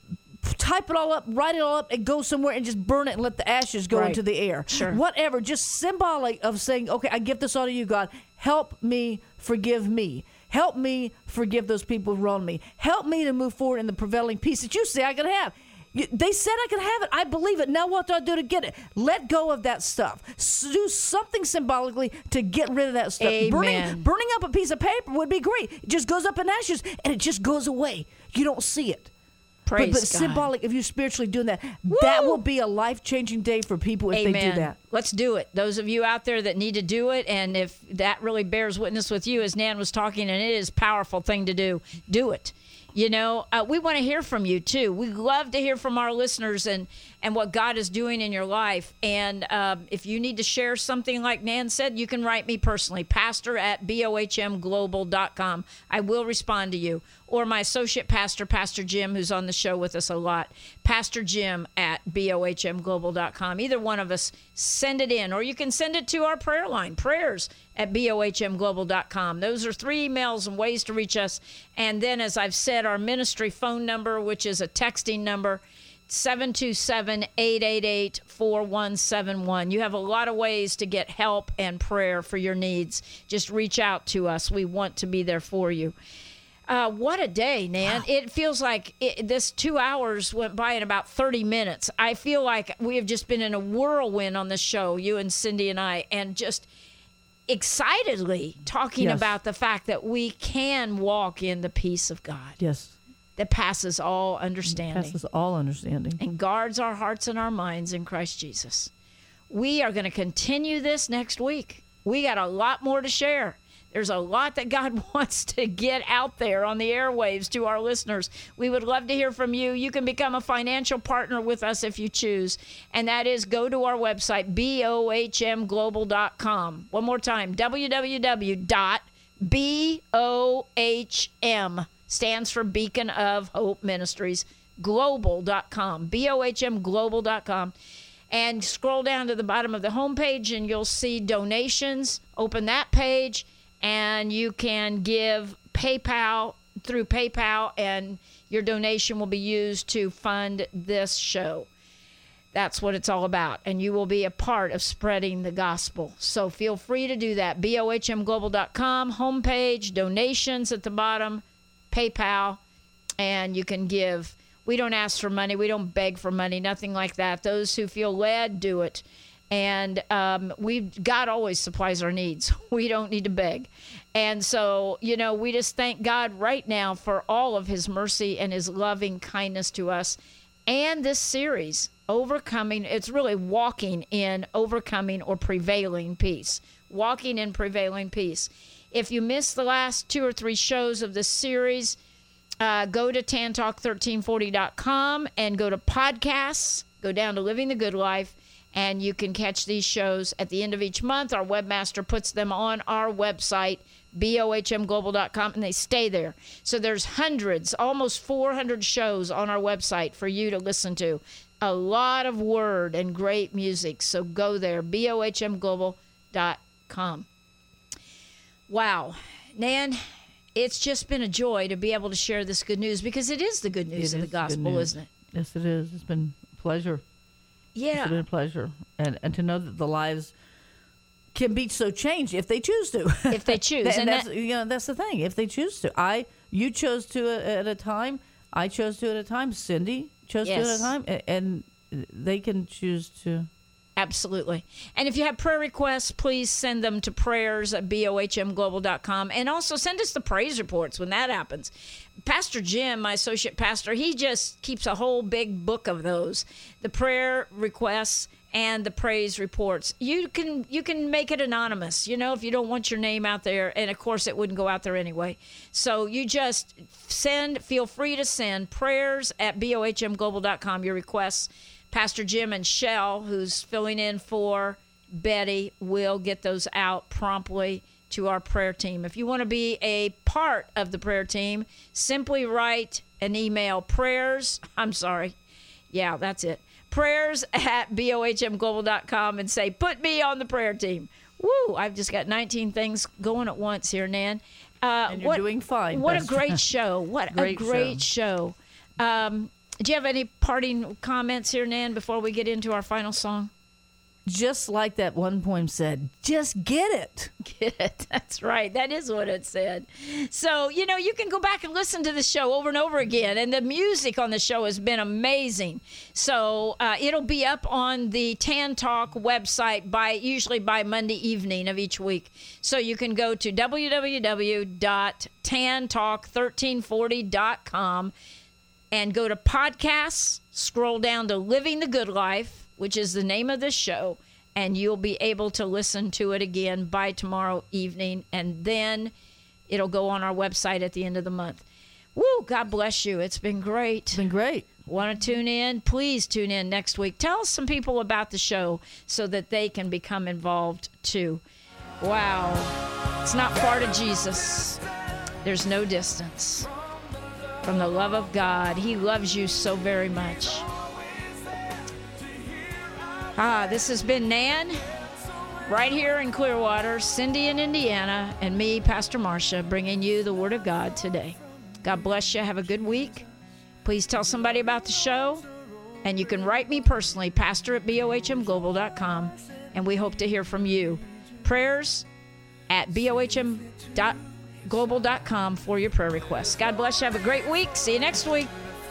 type it all up, write it all up, and go somewhere and just burn it and let the ashes go Right. into the air. Sure. Whatever, just symbolic of saying, okay, I give this all to you, God. Help me, forgive me. Help me forgive those people who wronged me. Help me to move forward in the prevailing peace that you say I can have. You, they said I could have it. I believe it. Now what do I do to get it? Let go of that stuff. S- do something symbolically to get rid of that stuff. Amen. Burning, burning up a piece of paper would be great. It just goes up in ashes and it just goes away. You don't see it. Praise but but God. symbolic, if you're spiritually doing that, that will be a life-changing day for people if Amen. they do that. Let's do it. Those of you out there that need to do it, and if that really bears witness with you, as Nan was talking, and it is a powerful thing to do, do it. You know, uh, we want to hear from you too. We love to hear from our listeners and and what God is doing in your life. And um, if you need to share something like Nan said, you can write me personally, pastor at B O H M global dot com. I will respond to you. Or my associate pastor, Pastor Jim, who's on the show with us a lot, Pastor Jim at B O H M global dot com. Either one of us, send it in. Or you can send it to our prayer line, prayers at B O H M global dot com. Those are three emails and ways to reach us. And then, as I've said, our ministry phone number, which is a texting number, seven two seven, eight eight eight, four one seven one. You have a lot of ways to get help and prayer for your needs. Just reach out to us. We want to be there for you. Uh, what a day, Nan. Wow. It feels like it, this two hours went by in about thirty minutes. I feel like we have just been in a whirlwind on this show, you and Cindy and I, and just excitedly talking Yes. about the fact that we can walk in the peace of God Yes. that passes all understanding Passes all understanding. and guards our hearts and our minds in Christ Jesus. We are going to continue this next week. We got a lot more to share. There's a lot that God wants to get out there on the airwaves to our listeners. We would love to hear from you. You can become a financial partner with us if you choose. And that is go to our website, B O H M global dot com. One more time, w w w dot B O H M stands for Beacon of Hope Ministries, global dot com, B O H M global dot com. And scroll down to the bottom of the homepage and you'll see donations. Open that page and you can give PayPal through PayPal, and your donation will be used to fund this show. That's what it's all about. And you will be a part of spreading the gospel. So feel free to do that. B O H M global dot com, homepage, donations at the bottom, PayPal, and you can give. We don't ask for money. We don't beg for money, nothing like that. Those who feel led, do it. And um, we God always supplies our needs. We don't need to beg. And so, you know, we just thank God right now for all of his mercy and his loving kindness to us. And this series, Overcoming, it's really walking in overcoming or prevailing peace. Walking in prevailing peace. If you missed the last two or three shows of this series, uh, go to tan talk thirteen forty dot com and go to podcasts. Go down to Living the Good Life. And you can catch these shows at the end of each month. Our webmaster puts them on our website, B O H M global dot com, and they stay there. So there's hundreds, almost four hundred shows on our website for you to listen to. A lot of word and great music. So go there, B O H M global dot com. Wow. Nan, it's just been a joy to be able to share this good news, because it is the good news It of the is good gospel, news. isn't it? Yes, it is. It's been a pleasure. Yeah. It's been a pleasure. And and to know that the lives can be so changed if they choose to. If they choose. and And that's, that- you know, that's the thing. If they choose to. I You chose to it at a time. I chose to at a time. Cindy chose to at Yes. a time. a- And they can choose to Absolutely. And if you have prayer requests, please send them to prayers at B O H M global dot com. And also send us the praise reports when that happens. Pastor Jim, my associate pastor, he just keeps a whole big book of those. The prayer requests and the praise reports. You can you can make it anonymous, you know, if you don't want your name out there. And, of course, it wouldn't go out there anyway. So you just send, feel free to send prayers at B O H M global dot com, your requests. Pastor Jim and Shell, who's filling in for Betty, will get those out promptly to our prayer team. If you want to be a part of the prayer team, simply write an email, prayers, I'm sorry, yeah, that's it, prayers at B O H M global dot com and say, put me on the prayer team. Woo, I've just got nineteen things going at once here, Nan. Uh, And you're what, doing fine. What Pastor. a great show. What Great a great show. show. Um, do you have any parting comments here, Nan, before we get into our final song? Just like that one poem said, just get it. Get it. That's right. That is what it said. So, you know, you can go back and listen to the show over and over again. And the music on the show has been amazing. So uh, it'll be up on the Tan Talk website by usually by Monday evening of each week. So you can go to w w w dot tan talk thirteen forty dot com and go to podcasts, scroll down to Living the Good Life, which is the name of this show, and you'll be able to listen to it again by tomorrow evening, and then it'll go on our website at the end of the month. Woo, God bless you. It's been great. It's been great. Want to tune in? Please tune in next week. Tell some people about the show so that they can become involved too. Wow. It's not far to Jesus. There's no distance from the love of God. He loves you so very much. Ah, this has been Nan, right here in Clearwater, Cindy in Indiana, and me, Pastor Marcia, bringing you the Word of God today. God bless you. Have a good week. Please tell somebody about the show, and you can write me personally, pastor at B O H M global dot com, and we hope to hear from you. Prayers at B O H M global dot com for your prayer requests. God bless you. Have a great week. See you next week.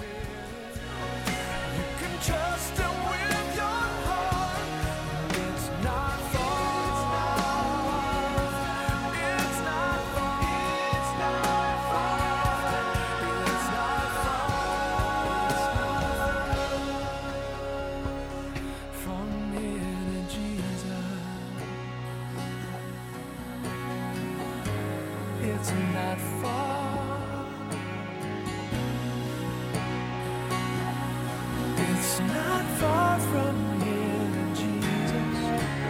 It's not far. It's not far from here to Jesus.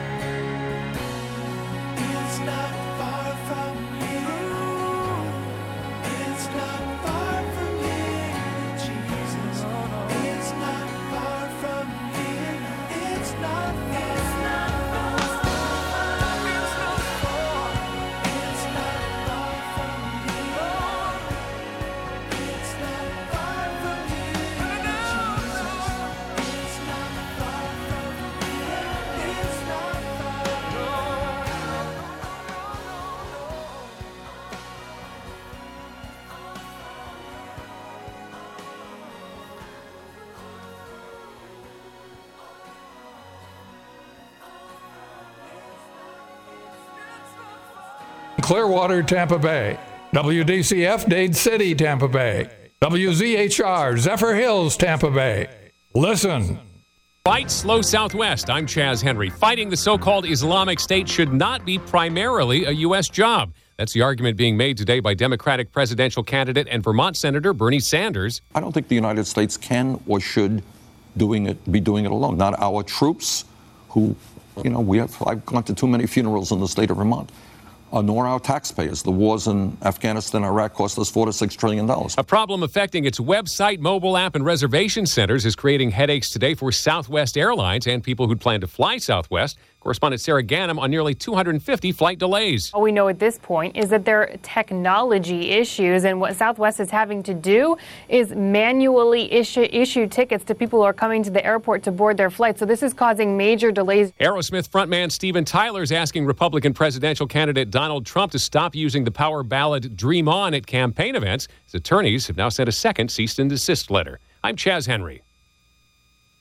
It's not far from here. It's not far from here to Jesus. It's not far from here. It's not far. Clearwater, Tampa Bay. W D C F, Dade City, Tampa Bay. W Z H R, Zephyr Hills, Tampa Bay. Listen. Fight Slow Southwest. I'm Chaz Henry. Fighting the so-called Islamic State should not be primarily a U S job. That's the argument being made today by Democratic presidential candidate and Vermont Senator Bernie Sanders. I don't think the United States can or should doing it, be doing it alone. Not our troops, who, you know, we have. I've gone to too many funerals in the state of Vermont. Uh, nor our taxpayers. The wars in Afghanistan and Iraq cost us four to six trillion dollars. A problem affecting its website, mobile app, and reservation centers is creating headaches today for Southwest Airlines and people who'd plan to fly Southwest. Correspondent Sarah Ganem on nearly two hundred fifty flight delays. All we know at this point is that there are technology issues, and what Southwest is having to do is manually issue, issue tickets to people who are coming to the airport to board their flight. So this is causing major delays. Aerosmith frontman Steven Tyler is asking Republican presidential candidate Donald Trump to stop using the power ballad Dream On at campaign events. His attorneys have now sent a second cease and desist letter. I'm Chaz Henry.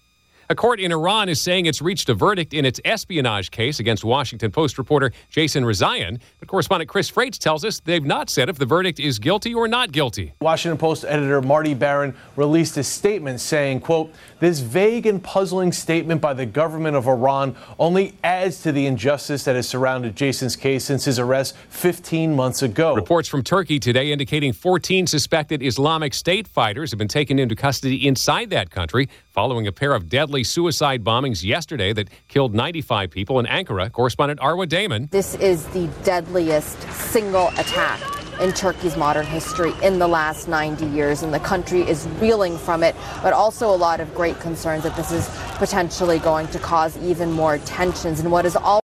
A court in Iran is saying it's reached a verdict in its espionage case against Washington Post reporter Jason Rezaian. But correspondent Chris Freites tells us they've not said if the verdict is guilty or not guilty. Washington Post editor Marty Baron released a statement saying, quote, "This vague and puzzling statement by the government of Iran only adds to the injustice that has surrounded Jason's case since his arrest fifteen months ago." Reports from Turkey today indicating fourteen suspected Islamic State fighters have been taken into custody inside that country following a pair of deadly suicide bombings yesterday that killed ninety-five people in Ankara. Correspondent Arwa Damon. This is the deadliest single attack in Turkey's modern history in the last ninety years, and the country is reeling from it, but also a lot of great concerns that this is potentially going to cause even more tensions in what is all